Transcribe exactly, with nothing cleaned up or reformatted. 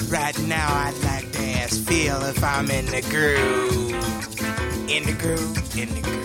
Right now I'd like to ask Phil if I'm in the groove. In the groove, in the groove.